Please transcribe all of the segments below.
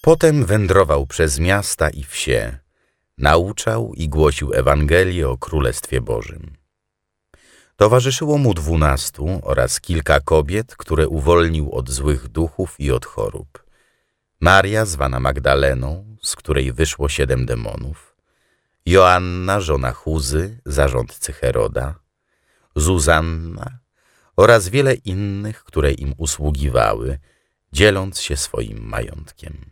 Potem wędrował przez miasta i wsie, nauczał i głosił Ewangelię o Królestwie Bożym. Towarzyszyło mu 12 oraz kilka kobiet, które uwolnił od złych duchów i od chorób. Maria, zwana Magdaleną, z której wyszło 7 demonów, Joanna, żona Chuzy, zarządcy Heroda, Zuzanna oraz wiele innych, które im usługiwały, dzieląc się swoim majątkiem.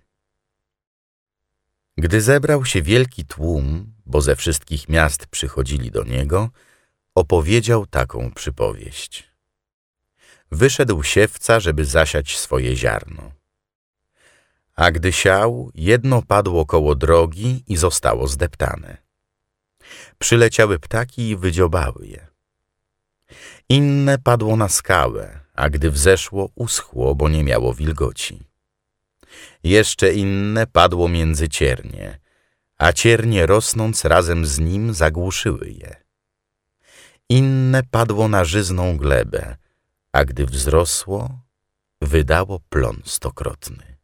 Gdy zebrał się wielki tłum, bo ze wszystkich miast przychodzili do niego, opowiedział taką przypowieść. Wyszedł siewca, żeby zasiać swoje ziarno. A gdy siał, jedno padło koło drogi i zostało zdeptane. Przyleciały ptaki i wydziobały je. Inne padło na skałę, a gdy wzeszło, uschło, bo nie miało wilgoci. Jeszcze inne padło między ciernie, a ciernie rosnąc razem z nim zagłuszyły je. Inne padło na żyzną glebę, a gdy wzrosło, wydało plon 100-krotny.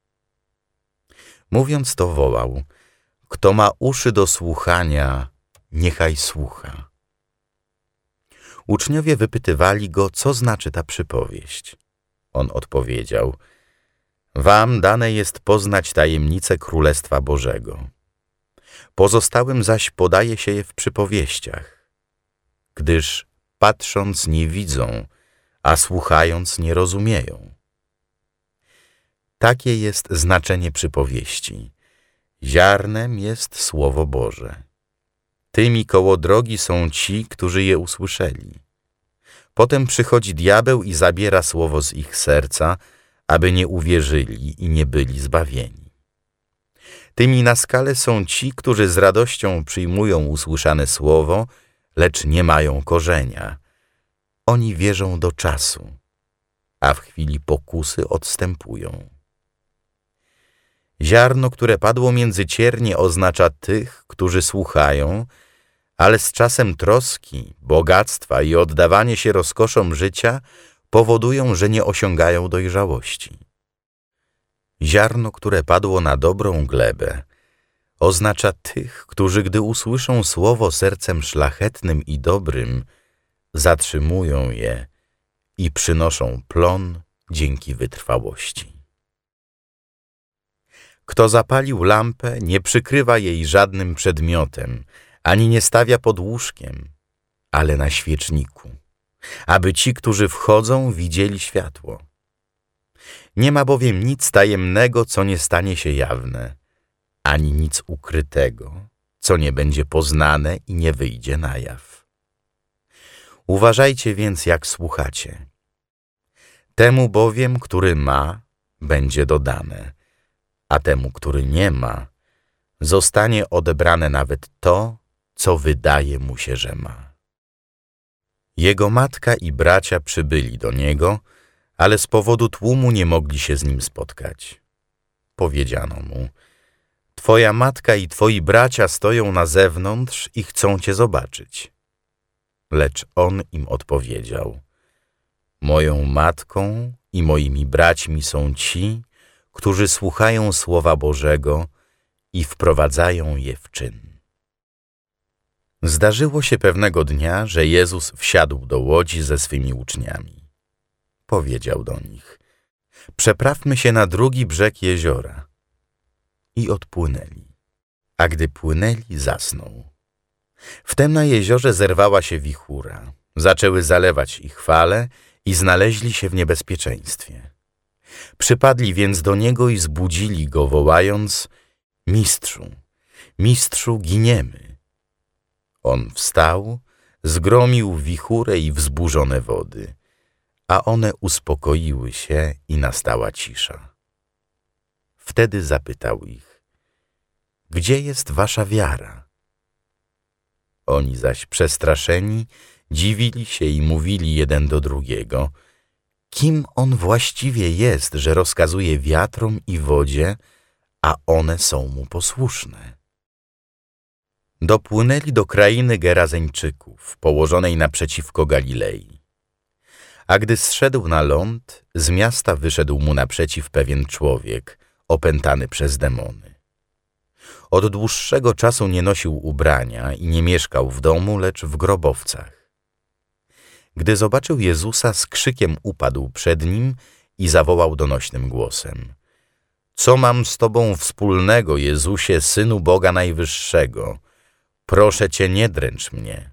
Mówiąc to wołał: kto ma uszy do słuchania, niechaj słucha. Uczniowie wypytywali go, co znaczy ta przypowieść. On odpowiedział: wam dane jest poznać tajemnice Królestwa Bożego. Pozostałym zaś podaje się je w przypowieściach, gdyż patrząc nie widzą, a słuchając nie rozumieją. Takie jest znaczenie przypowieści. Ziarnem jest Słowo Boże. Tymi koło drogi są ci, którzy je usłyszeli. Potem przychodzi diabeł i zabiera słowo z ich serca, aby nie uwierzyli i nie byli zbawieni. Tymi na skale są ci, którzy z radością przyjmują usłyszane słowo, lecz nie mają korzenia. Oni wierzą do czasu, a w chwili pokusy odstępują. Ziarno, które padło między ciernie, oznacza tych, którzy słuchają, ale z czasem troski, bogactwa i oddawanie się rozkoszom życia powodują, że nie osiągają dojrzałości. Ziarno, które padło na dobrą glebę, oznacza tych, którzy gdy usłyszą słowo sercem szlachetnym i dobrym, zatrzymują je i przynoszą plon dzięki wytrwałości. Kto zapalił lampę, nie przykrywa jej żadnym przedmiotem, ani nie stawia pod łóżkiem, ale na świeczniku, aby ci, którzy wchodzą, widzieli światło. Nie ma bowiem nic tajemnego, co nie stanie się jawne, ani nic ukrytego, co nie będzie poznane i nie wyjdzie na jaw. Uważajcie więc, jak słuchacie. Temu bowiem, który ma, będzie dodane, a temu, który nie ma, zostanie odebrane nawet to, co wydaje mu się, że ma. Jego matka i bracia przybyli do niego, ale z powodu tłumu nie mogli się z nim spotkać. Powiedziano mu: twoja matka i twoi bracia stoją na zewnątrz i chcą cię zobaczyć. Lecz on im odpowiedział: moją matką i moimi braćmi są ci, którzy słuchają Słowa Bożego i wprowadzają je w czyn. Zdarzyło się pewnego dnia, że Jezus wsiadł do łodzi ze swymi uczniami. Powiedział do nich: przeprawmy się na drugi brzeg jeziora. I odpłynęli. A gdy płynęli, zasnął. Wtem na jeziorze zerwała się wichura. Zaczęły zalewać ich fale i znaleźli się w niebezpieczeństwie. Przypadli więc do niego i zbudzili go, wołając: mistrzu, mistrzu, giniemy. On wstał, zgromił wichurę i wzburzone wody, a one uspokoiły się i nastała cisza. Wtedy zapytał ich: gdzie jest wasza wiara? Oni zaś przestraszeni dziwili się i mówili jeden do drugiego: kim on właściwie jest, że rozkazuje wiatrom i wodzie, a one są mu posłuszne? Dopłynęli do krainy Gerazeńczyków, położonej naprzeciwko Galilei. A gdy zszedł na ląd, z miasta wyszedł mu naprzeciw pewien człowiek, opętany przez demony. Od dłuższego czasu nie nosił ubrania i nie mieszkał w domu, lecz w grobowcach. Gdy zobaczył Jezusa, z krzykiem upadł przed nim i zawołał donośnym głosem: Co mam z Tobą wspólnego, Jezusie, Synu Boga Najwyższego? Proszę Cię, nie dręcz mnie.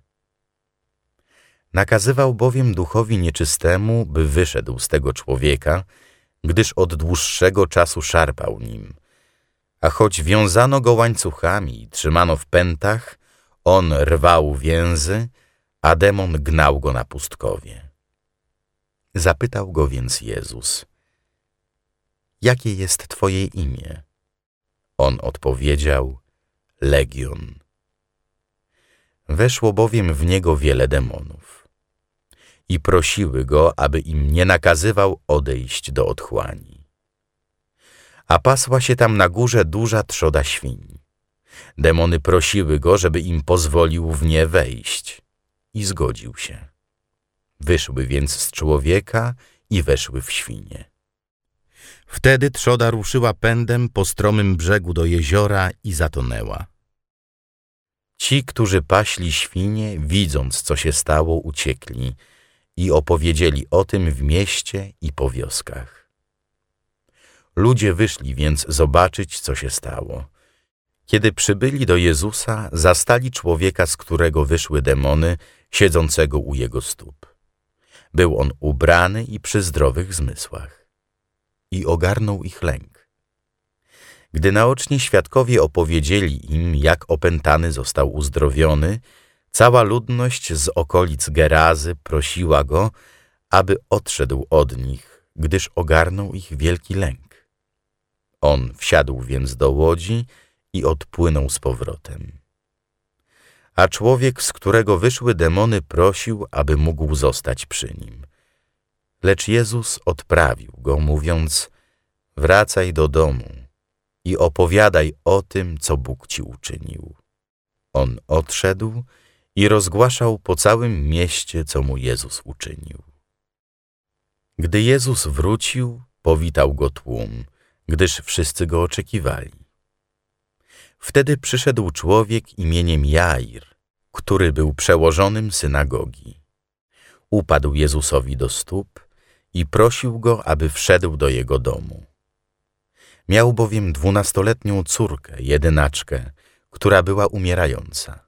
Nakazywał bowiem duchowi nieczystemu, by wyszedł z tego człowieka, gdyż od dłuższego czasu szarpał nim. A choć wiązano go łańcuchami i trzymano w pętach, on rwał więzy, a demon gnał go na pustkowie. Zapytał go więc Jezus: Jakie jest Twoje imię? On odpowiedział: Legion. Weszło bowiem w niego wiele demonów i prosiły go, aby im nie nakazywał odejść do otchłani. A pasła się tam na górze duża trzoda świń. Demony prosiły go, żeby im pozwolił w nie wejść, i zgodził się. Wyszły więc z człowieka i weszły w świnie. Wtedy trzoda ruszyła pędem po stromym brzegu do jeziora i zatonęła. Ci, którzy paśli świnie, widząc, co się stało, uciekli i opowiedzieli o tym w mieście i po wioskach. Ludzie wyszli więc zobaczyć, co się stało. Kiedy przybyli do Jezusa, zastali człowieka, z którego wyszły demony, siedzącego u jego stóp. Był on ubrany i przy zdrowych zmysłach. I ogarnął ich lęk. Gdy naoczni świadkowie opowiedzieli im, jak opętany został uzdrowiony, cała ludność z okolic Gerazy prosiła go, aby odszedł od nich, gdyż ogarnął ich wielki lęk. On wsiadł więc do łodzi i odpłynął z powrotem. A człowiek, z którego wyszły demony, prosił, aby mógł zostać przy nim. Lecz Jezus odprawił go, mówiąc: Wracaj do domu i opowiadaj o tym, co Bóg ci uczynił. On odszedł i rozgłaszał po całym mieście, co mu Jezus uczynił. Gdy Jezus wrócił, powitał go tłum, gdyż wszyscy go oczekiwali. Wtedy przyszedł człowiek imieniem Jair, który był przełożonym synagogi. Upadł Jezusowi do stóp i prosił go, aby wszedł do jego domu. Miał bowiem 12-letnią córkę, jedynaczkę, która była umierająca.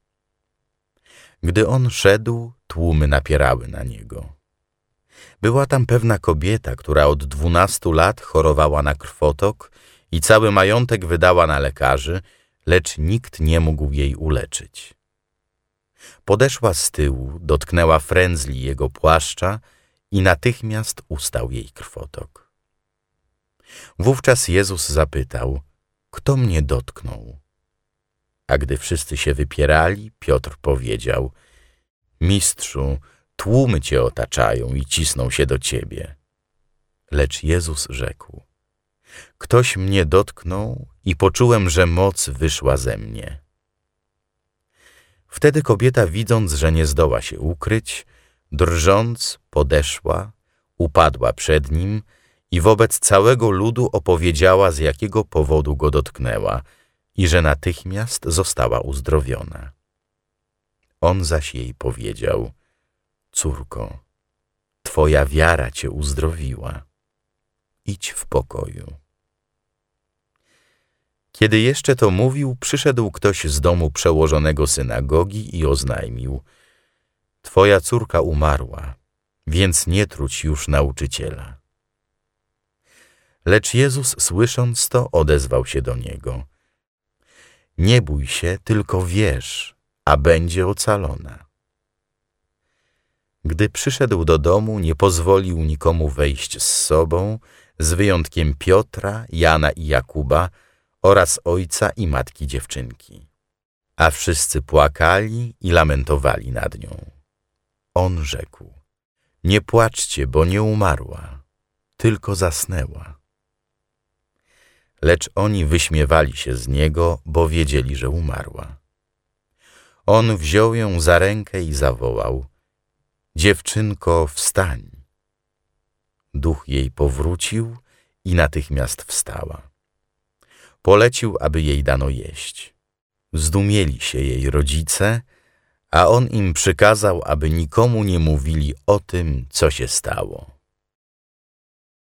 Gdy on szedł, tłumy napierały na niego. Była tam pewna kobieta, która od 12 lat chorowała na krwotok i cały majątek wydała na lekarzy, lecz nikt nie mógł jej uleczyć. Podeszła z tyłu, dotknęła frędzli jego płaszcza i natychmiast ustał jej krwotok. Wówczas Jezus zapytał: Kto mnie dotknął? A gdy wszyscy się wypierali, Piotr powiedział: Mistrzu, tłumy cię otaczają i cisną się do ciebie. Lecz Jezus rzekł: Ktoś mnie dotknął i poczułem, że moc wyszła ze mnie. Wtedy kobieta, widząc, że nie zdoła się ukryć, drżąc, podeszła, upadła przed nim i wobec całego ludu opowiedziała, z jakiego powodu go dotknęła i że natychmiast została uzdrowiona. On zaś jej powiedział: Córko, twoja wiara cię uzdrowiła. Idź w pokoju. Kiedy jeszcze to mówił, przyszedł ktoś z domu przełożonego synagogi i oznajmił: Twoja córka umarła, więc nie truć już nauczyciela. Lecz Jezus, słysząc to, odezwał się do niego: Nie bój się, tylko wierz, a będzie ocalona. Gdy przyszedł do domu, nie pozwolił nikomu wejść z sobą, z wyjątkiem Piotra, Jana i Jakuba oraz ojca i matki dziewczynki. A wszyscy płakali i lamentowali nad nią. On rzekł: Nie płaczcie, bo nie umarła, tylko zasnęła. Lecz oni wyśmiewali się z niego, bo wiedzieli, że umarła. On wziął ją za rękę i zawołał: Dziewczynko, wstań. Duch jej powrócił i natychmiast wstała. polecił, aby jej dano jeść. Zdumieli się jej rodzice, a on im przykazał, aby nikomu nie mówili o tym, co się stało.